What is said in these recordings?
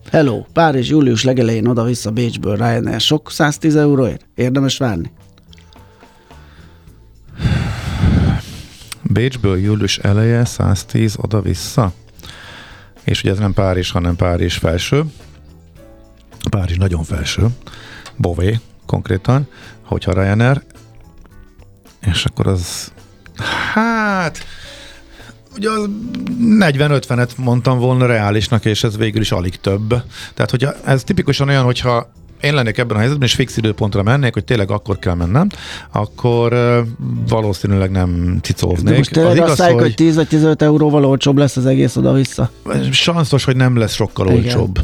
Hello, Párizs július legelején oda-vissza Bécsből Ryanair. Sok 110 euróért? Érdemes várni? Bécsből július eleje 110 oda-vissza. És ugye ez nem Párizs, hanem Párizs felső. Párizs nagyon felső. Bové konkrétan, hogyha Ryanair. És akkor az hát ugye 40-50-et mondtam volna reálisnak, és ez végül is alig több. Tehát, hogyha ez tipikusan olyan, hogyha én lennék ebben a helyzetben, és fix időpontra mennék, hogy tényleg akkor kell mennem, akkor valószínűleg nem cicóznék. Most tényleg azt mondjuk, hogy 10 vagy 15 euróval olcsóbb lesz az egész oda-vissza? Sanszos, hogy nem lesz sokkal olcsóbb.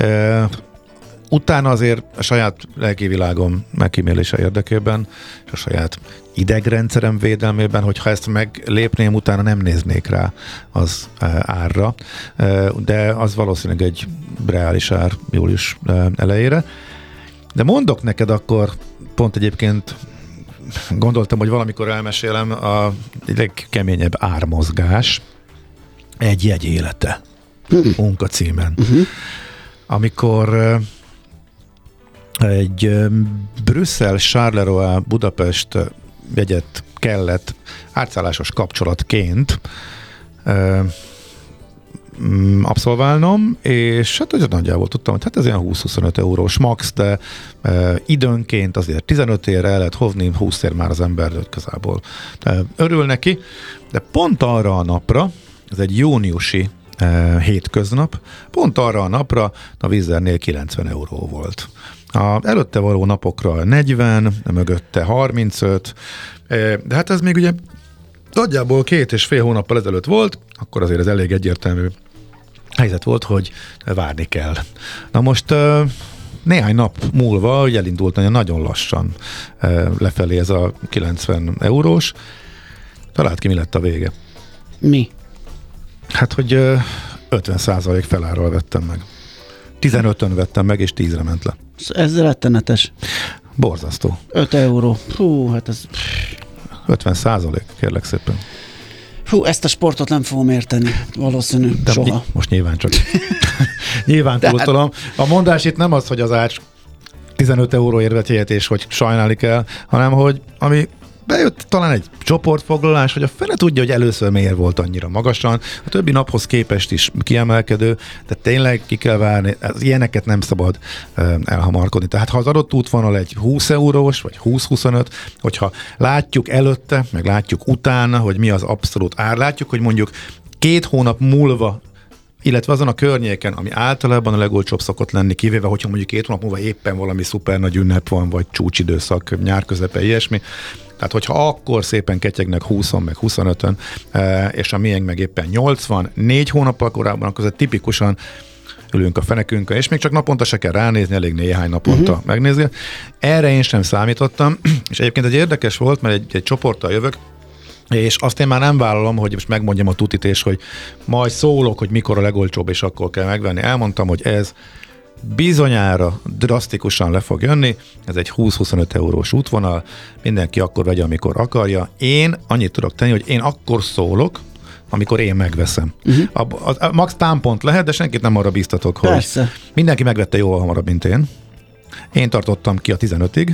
Utána azért a saját lelkivilágom megkímélése érdekében, és a saját idegrendszerem védelmében, hogyha ezt meglépném, utána nem néznék rá az árra, de az valószínűleg egy reális ár július elejére. De mondok neked akkor, pont egyébként gondoltam, hogy valamikor elmesélem a legkeményebb ármozgás, egy jegy élete munkacímen. Amikor egy Brüsszel, Charleroi, Budapest jegyet kellett átszállásos kapcsolatként abszolválnom, és hát ugye nagyjából tudtam, hogy hát ez ilyen 20-25 eurós max, de időnként azért 15 érre el lehet hovni, 20 ér már az ember igazából örül neki, de pont arra a napra, ez egy júniusi hétköznap, pont arra a napra a Wizz Airnél 90 euró volt. A előtte való napokra 40, mögötte 35, de hát ez még ugye nagyjából 2,5 hónappal ezelőtt volt, akkor azért ez elég egyértelmű helyzet volt, hogy várni kell. Na most néhány nap múlva, hogy elindult nagyon lassan lefelé ez a 90 eurós, talált ki, mi lett a vége. Mi? Hát, hogy 50% felárral vettem meg. 15-ön vettem meg, és 10-re ment le. Ez rettenetes. Borzasztó. 5 euró. Hú, hát ez... 50%, kérlek szépen. Hú, ezt a sportot nem fogom érteni, valószínű, de soha. Most nyilván csak. Nyilván túltolom. A mondás itt nem az, hogy az ács 15 euróért vett jegyet, és hogy sajnálni kell, hanem hogy ami bejött talán egy csoportfoglalás, hogy a fele tudja, hogy először miért volt annyira magasan, a többi naphoz képest is kiemelkedő, de tényleg ki kell várni, ilyeneket nem szabad elhamarkodni. Tehát ha az adott útvonal egy 20 eurós, vagy 20-25, hogyha látjuk előtte, meg látjuk utána, hogy mi az abszolút ár, látjuk, hogy mondjuk 2 hónap múlva, illetve azon a környéken, ami általában a legolcsóbb szokott lenni, kivéve, hogyha mondjuk 2 hónap múlva éppen valami szuper nagy ünnep van, vagy csúcsidőszak, nyár közepe, ilyesmi. Tehát, hogyha akkor szépen ketyegnek 20-on, meg 25-ön, és a miénk meg éppen 80, 4 hónappal korábban, akkor ez tipikusan ülünk a fenekünkön, és még csak naponta se kell ránézni, elég néhány naponta megnézni. Erre én sem számítottam, és egyébként egy érdekes volt, mert egy csoporttal jövök, és azt én már nem vállalom, hogy most megmondjam a tutit, és hogy majd szólok, hogy mikor a legolcsóbb, és akkor kell megvenni. Elmondtam, hogy ez bizonyára drasztikusan le fog jönni, ez egy 20-25 eurós útvonal, mindenki akkor vegye, amikor akarja. Én annyit tudok tenni, hogy én akkor szólok, amikor én megveszem. A max támpont lehet, de senkit nem arra bíztatok, hogy persze. Mindenki megvette jóval hamarabb, mint én. Én tartottam ki a 15-ig,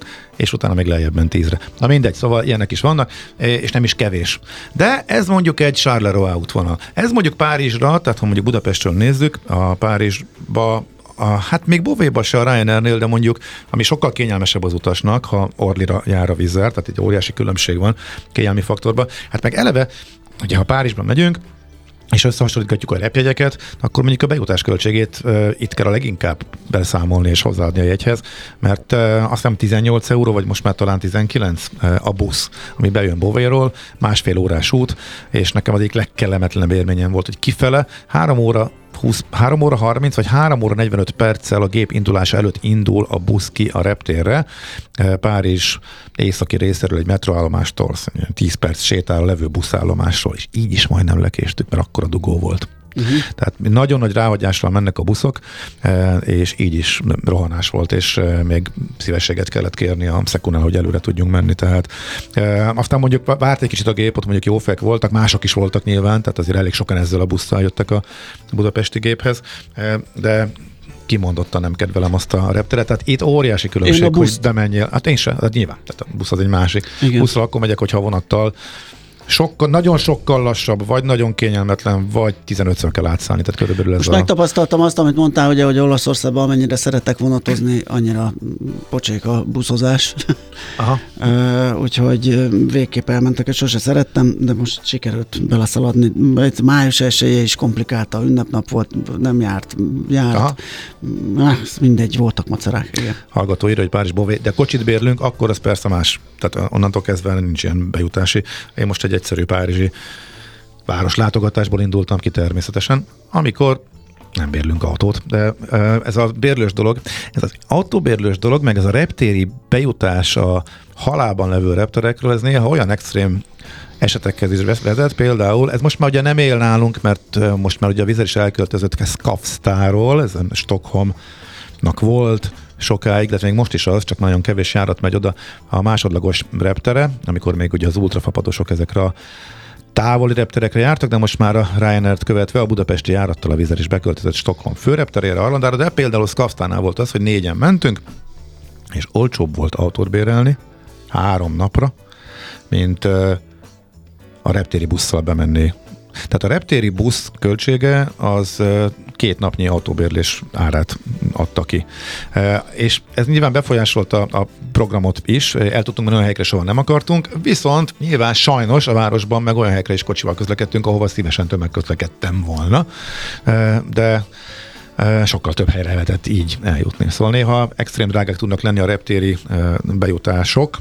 és utána még lejjebb ment 10-re. Na mindegy, szóval ilyenek is vannak, és nem is kevés. De ez mondjuk egy Charleroi útvonal. Ez mondjuk Párizsra, tehát ha mondjuk Budapestről nézzük, a Párizsba, hát még Bovéba se a Ryanairnél, de mondjuk, ami sokkal kényelmesebb az utasnak, ha Orlyra jár a Wizz Air, tehát egy óriási különbség van kényelmi faktorban. Hát meg eleve, ugye ha Párizsban megyünk, és összehasonlítgatjuk a repjegyeket, akkor mondjuk a bejutás költségét itt kell a leginkább beszámolni és hozzáadni a jegyhez, mert azt hiszem 18 euró, vagy most már talán 19 a busz, ami bejön Bovéról, 1,5 órás út, és nekem az egyik legkellemetlenebb élményem volt, hogy kifele 3 óra 30 vagy 3 óra 45 perccel a gép indulása előtt indul a busz ki a reptérre, Párizs északi részéről egy metroállomástól 10 perc sétál a levő buszállomásról, és így is majdnem lekéstük, mert akkora dugó volt. Tehát nagyon nagy ráhagyással mennek a buszok, és így is rohanás volt, és még szívességet kellett kérni a Szekúnál, hogy előre tudjunk menni. Tehát aztán mondjuk várt egy kicsit a gép, ott mondjuk jó fejek voltak, mások is voltak nyilván, tehát azért elég sokan ezzel a busszal jöttek a budapesti géphez, de kimondottan nem kedvelem azt a repteret, tehát itt óriási különbség, hogy bemenjél. Hát én sem, hát nyilván, tehát a busz az egy másik. Igen. Buszra akkor megyek, hogyha vonattal. Nagyon sokkal lassabb, vagy nagyon kényelmetlen, vagy 15-ször kell átszállni, tehát körülbelül ez most megtapasztaltam azt, amit mondtál, hogy Olaszországban amennyire szeretek vonatozni, annyira pocsék a buszozás. Aha. Úgyhogy végképp elmentek, és sose szerettem, de most sikerült beleszaladni. Május 1-je is komplikálta, ünnepnap volt, nem járt. Mindegy, voltak macerák. Igen. Hallgató írja, hogy Párizsból, de kocsit bérlünk, akkor az persze más. Tehát onnantól kezdve nincs ilyen bejutási. Én most egy egyszerű párizsi városlátogatásból indultam ki természetesen, amikor nem bérlünk autót, de ez a bérlős dolog, ez az autóbérlős dolog, meg ez a reptéri bejutás a halálban levő repterekről, ez néha olyan extrém esetekhez is vezet, például, ez most már ugye nem él nálunk, mert most már ugye a Wizz Air is elköltözött Skavstáról, ez Stockholmnak volt sokáig, de még most is az, csak nagyon kevés járat megy oda a másodlagos reptere, amikor még ugye az ultrafapadosok ezekre a távoli repterekre jártak, de most már a Ryanair-t követve a budapesti járattal a Wizz Air is beköltözött Stockholm főrepterére, Arlandára, de például Skavstánál volt az, hogy 4-en mentünk, és olcsóbb volt autót bérelni 3 napra, mint a reptéri busszal bemenni. Tehát a reptéri busz költsége az 2 napnyi autóbérlés árát adta ki. És ez nyilván befolyásolta a programot is, el tudtunk menni olyan helyekre, soha nem akartunk, viszont nyilván sajnos a városban meg olyan helyekre is kocsival közlekedtünk, ahova szívesen tömegközlekedtem volna, de sokkal több helyre lehetett így eljutni. Szóval néha extrém drágák tudnak lenni a reptéri bejutások,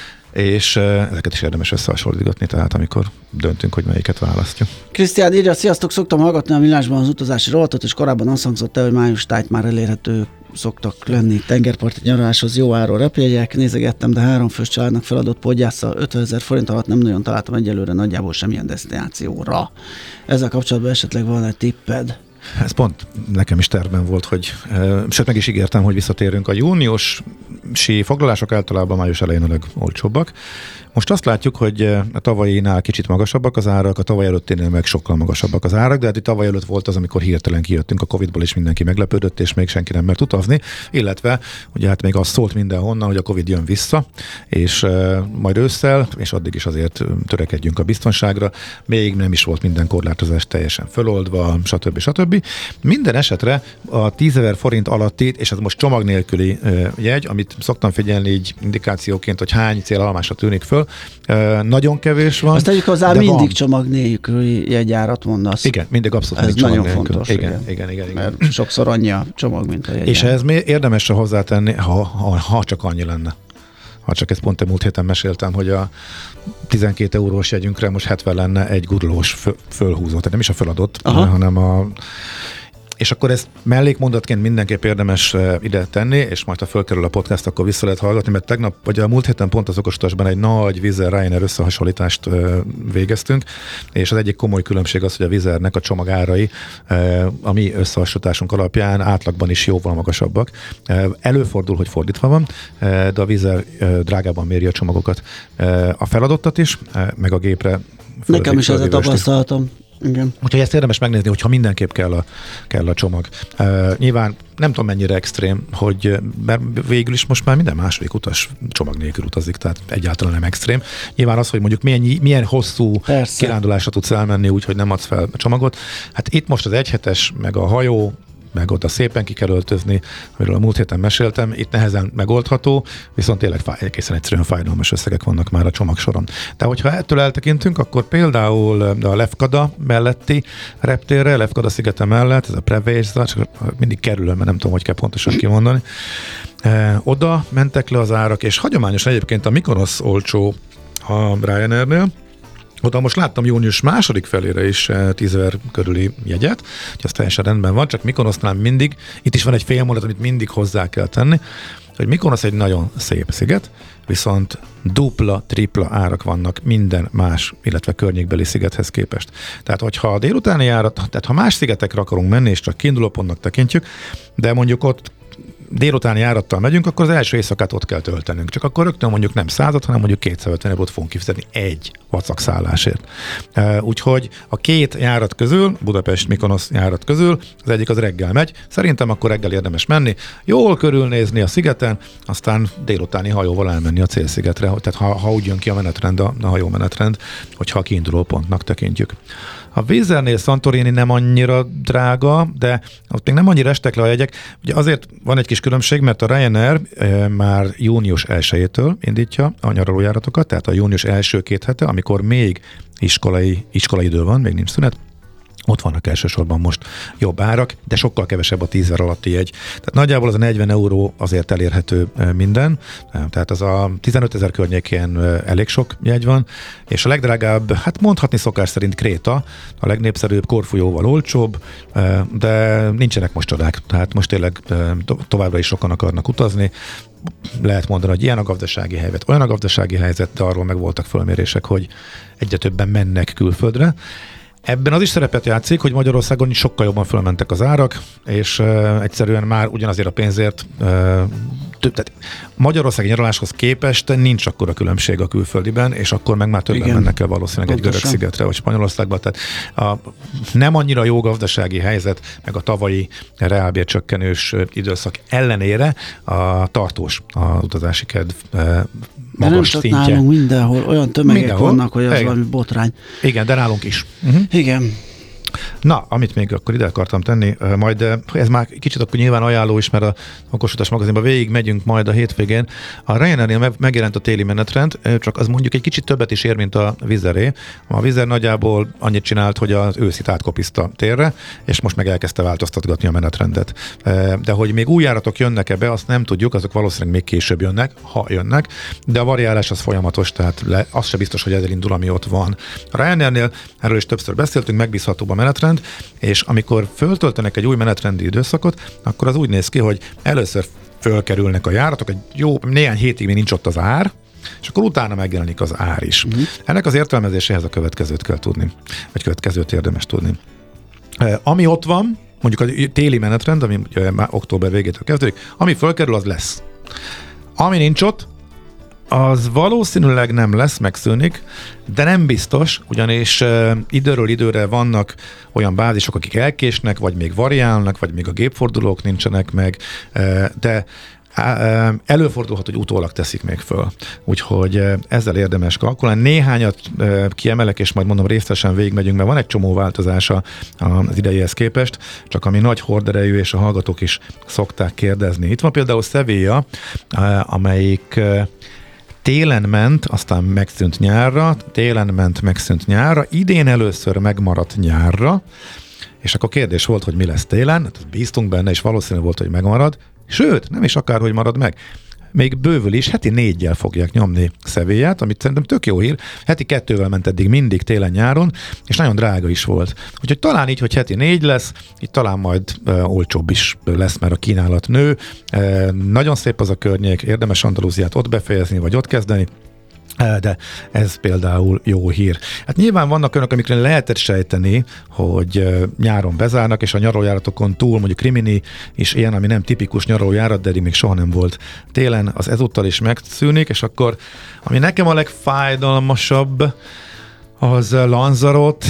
és ezeket is érdemes összehasonlítgatni, tehát amikor döntünk, hogy melyiket választjuk. Krisztián írja, sziasztok, szoktam hallgatni a Millásban az utazási rovatot, és korábban azt hangzott el, hogy május tájt már elérhető szoktak lenni tengerparti nyaraláshoz jó áron repjegyek. Nézegettem, de 3 fős családnak feladott podgyásszal 50 000 forint alatt nem nagyon találtam egyelőre nagyjából semmilyen desztinációra. Ezzel kapcsolatban esetleg van egy tipped? Ez pont nekem is tervben volt, hogy sőt meg is ígértem, hogy visszatérünk. A júniusi foglalások általában május elején a legolcsóbbak. Most azt látjuk, hogy a tavalyinál kicsit magasabbak az árak, a tavaly előtténél meg sokkal magasabbak az árak, de hát tavaly előtt volt az, amikor hirtelen kijöttünk a Covid-ból, és mindenki meglepődött, és még senki nem mert utazni, illetve ugye hát még az szólt mindenhonnan, hogy a Covid jön vissza, és majd ősszel, és addig is azért törekedjünk a biztonságra, még nem is volt minden korlátozás teljesen föloldva, stb. Minden esetre a 10 000 forint alatti, és ez most csomag nélküli jegy, amit szoktam figyelni így indikációként, hogy hány célállomásra tűnik föl, nagyon kevés van. Azt tegyük hozzá, mindig van. Csomag nélküli jegyárat mondasz. Igen, mindig abszolút ez csomag nagyon nélkül. Fontos. Igen. Mert sokszor annyi a csomag, mint a jegyár. És ez érdemes hozzátenni, ha csak annyi lenne. Ha csak ezt pont múlt héten meséltem, hogy a 12 eurós jegyünkre most 70 lenne egy gurulós fölhúzó. Tehát nem is a föladott, hanem a... És akkor ezt mellékmondatként mindenképp érdemes ide tenni, és majd ha fölkerül a podcast, akkor vissza lehet hallgatni, mert tegnap, vagy a múlt héten pont az okostasban egy nagy Wizz Air Ryanair összehasonlítást végeztünk, és az egyik komoly különbség az, hogy a Wizz Airnek a csomagárai a mi összehasonlításunk alapján átlagban is jóval magasabbak. Előfordul, hogy fordítva van, de a Wizz Air drágában méri a csomagokat. A feladottat is, meg a gépre. Nekem is ez a tapasztalatom. Igen. Úgyhogy ezt érdemes megnézni, hogyha mindenképp kell a csomag. Nyilván nem tudom mennyire extrém, mert végül is most már minden második utas csomag nélkül utazik, tehát egyáltalán nem extrém. Nyilván az, hogy mondjuk milyen hosszú kirándulásra tudsz elmenni úgy, hogy nem adsz fel a csomagot. Hát itt most az egyhetes, meg a hajó, meg oda szépen ki kell öltözni, amiről a múlt héten meséltem, itt nehezen megoldható, viszont tényleg egészen egyszerűen fájdalmas összegek vannak már a csomagsoron. De hogyha ettől eltekintünk, akkor például a Lefkada melletti reptérre, Lefkada szigete mellett, ez a Preveza, csak mindig kerülöm, mert nem tudom, hogy kell pontosan kimondani. Oda mentek le az árak, és hagyományosan egyébként a Mykonos olcsó a Ryanairnél. Oda most láttam június második felére is 10 000 körüli jegyet, hogy az teljesen rendben van, csak Mykonosnál mindig, itt is van egy félmondat, amit mindig hozzá kell tenni, hogy Mykonos egy nagyon szép sziget, viszont dupla, tripla árak vannak minden más, illetve környékbeli szigethez képest. Tehát, hogyha a délutáni járat, tehát ha más szigetekre akarunk menni, és csak kiindulópontnak tekintjük, de mondjuk ott délutáni járattal megyünk, akkor az első éjszakát ott kell töltenünk. Csak akkor rögtön mondjuk nem 100, hanem mondjuk 250 eurót fogunk kifizetni egy vacakszállásért. Úgyhogy a két járat közül, Budapest-Mikonosz járat közül, az egyik az reggel megy. Szerintem akkor reggel érdemes menni, jól körülnézni a szigeten, aztán délutáni hajóval elmenni a célszigetre. Tehát ha úgy jön ki a menetrend, a hajó menetrend, hogyha a kiinduló pontnak tekintjük. A Wizernél Santorini nem annyira drága, de ott még nem annyira estek le a jegyek. Ugye azért van egy kis különbség, mert a Ryanair már június 1-től indítja a nyaralójáratokat, tehát a június első 2 hete, amikor még iskolai idő van, még nincs szünet, ott vannak elsősorban most jobb árak, de sokkal kevesebb a 10 alatti jegy. Tehát nagyjából az a 40 euró azért elérhető minden, tehát az a 15 000 környékén elég sok jegy van, és a legdrágább, hát mondhatni szokás szerint Kréta, a legnépszerűbb, Korfujóval olcsóbb, de nincsenek most csodák, tehát most tényleg továbbra is sokan akarnak utazni. Lehet mondani, hogy ilyen a gazdasági helyzet, olyan a gazdasági helyzet, de arról meg voltak fölmérések, hogy egyre többen mennek külföldre. Ebben az is szerepet játszik, hogy Magyarországon is sokkal jobban fölmentek az árak, és egyszerűen már ugyanazért a pénzért tehát Magyarországi nyaraláshoz képest nincs akkora különbség a külföldiben, és akkor meg már többen mennek el valószínűleg egy görög szigetre, vagy Spanyolországba. Tehát nem annyira jó gazdasági helyzet, meg a tavalyi reálbércsökkenős időszak ellenére a tartós az utazási kedv magas szintje. De nem csak nálunk mindenhol olyan tömegek vannak, hogy az valami botrány. Igen, de nálunk is. Igen. Na, amit még akkor ide akartam tenni, majd ez már kicsit akkor nyilván ajánló is, mert a Okosutás magazinban végig megyünk majd a hétvégén. A Ryanairnél megjelent a téli menetrend, csak az mondjuk egy kicsit többet is ér, mint a Wizeré. A Wizer nagyjából annyit csinált, hogy az őszit átkopiszta térre, és most meg elkezdte változtatgatni a menetrendet. De hogy még új járatok jönnek ebbe, azt nem tudjuk, azok valószínűleg még később jönnek, ha jönnek, de a variálás az folyamatos, tehát az se biztos, hogy ez elindul, ami ott van. A Ryanairnél erről is többször beszéltünk, megbízhatóbb a menetrend, és amikor föltöltenek egy új menetrendi időszakot, akkor az úgy néz ki, hogy először fölkerülnek a járatok, egy jó néhány hétig még nincs ott az ár, és akkor utána megjelenik az ár is. Ennek az értelmezéséhez a következőt kell tudni, vagy következőt érdemes tudni. Ami ott van, mondjuk a téli menetrend, ami már október végétől kezdődik, ami fölkerül, az lesz. Ami nincs ott, az valószínűleg nem lesz, megszűnik, de nem biztos, ugyanis időről időre vannak olyan bázisok, akik elkésnek, vagy még variálnak, vagy még a gépfordulók nincsenek meg, de előfordulhat, hogy utólag teszik még föl. Úgyhogy ezzel érdemes kalkulálni. Néhányat kiemelek, és majd mondom részletesen végigmegyünk, mert van egy csomó változása az ideihez képest, csak ami nagy horderejű, és a hallgatók is szokták kérdezni. Itt van például Sevilla, amelyik télen ment, aztán megszűnt nyárra, télen ment, megszűnt nyárra, idén először megmaradt nyárra, és akkor kérdés volt, hogy mi lesz télen, hát bíztunk benne, és valószínű volt, hogy megmarad, sőt, nem is akárhogy marad meg. Még bővül is, heti 4-jel fogják nyomni Sevillát, amit szerintem tök jó hír. Heti 2-vel ment eddig mindig télen-nyáron, és nagyon drága is volt. Úgyhogy talán így, hogy heti 4 lesz, itt talán majd olcsóbb is lesz, mert a kínálat nő. Nagyon szép az a környék, érdemes Andalúziát ott befejezni, vagy ott kezdeni. De ez például jó hír. Hát nyilván vannak önök, amikre lehetett sejteni, hogy nyáron bezárnak, és a nyaralójáratokon túl, mondjuk Rimini is ilyen, ami nem tipikus nyaralójárat, de eddig még soha nem volt télen, az ezúttal is megszűnik, és akkor, ami nekem a legfájdalmasabb, az Lanzarote,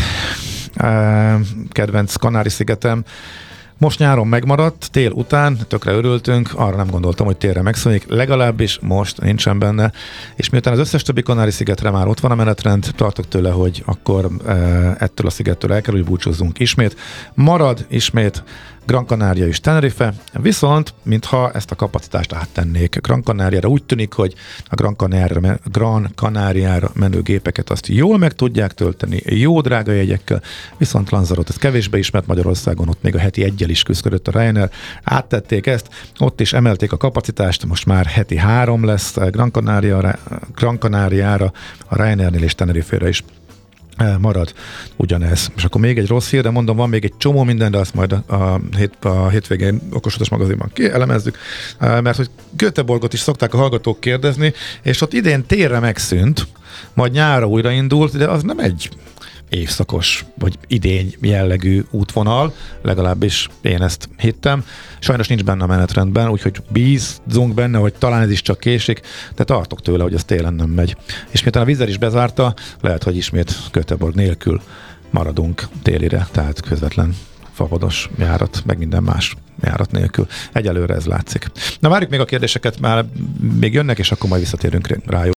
kedvenc Kanári-szigetem. Most nyáron megmaradt, tél után, tökre örültünk, arra nem gondoltam, hogy télre megszűnik, legalábbis most nincsen benne, és miután az összes többi Kanári-szigetre már ott van a menetrend, tartok tőle, hogy akkor ettől a szigettől el kell, hogy búcsúzzunk ismét. Marad ismét Gran Canaria és Tenerife, viszont mintha ezt a kapacitást áttennék Gran Canariára, úgy tűnik, hogy a Gran Canariára menő gépeket azt jól meg tudják tölteni, jó drága jegyekkel, viszont Lanzarote, ez kevésbé ismert Magyarországon, ott még a heti 1-jel is küzdött a Ryanair, áttették ezt, ott is emelték a kapacitást, most már heti 3 lesz Gran Canariára, a Ryanairnél és Tenerife-re is marad ugyanez. És akkor még egy rossz hír, de mondom, van még egy csomó minden, de azt majd a hétvégén Okosutás magazinban kielemezzük, mert hogy Göteborgot is szokták a hallgatók kérdezni, és ott idén térre megszűnt, majd nyára újraindult, de az nem egy évszakos, vagy idény jellegű útvonal, legalábbis én ezt hittem. Sajnos nincs benne a menetrendben, úgyhogy bízzunk benne, hogy talán ez is csak késik, de tartok tőle, hogy ez télen nem megy. És miután a Vizer is bezárta, lehet, hogy ismét Göteborg nélkül maradunk télire, tehát közvetlen fapados járat, meg minden más járat nélkül. Egyelőre ez látszik. Na várjuk még a kérdéseket, már még jönnek, és akkor majd visszatérünk rájuk.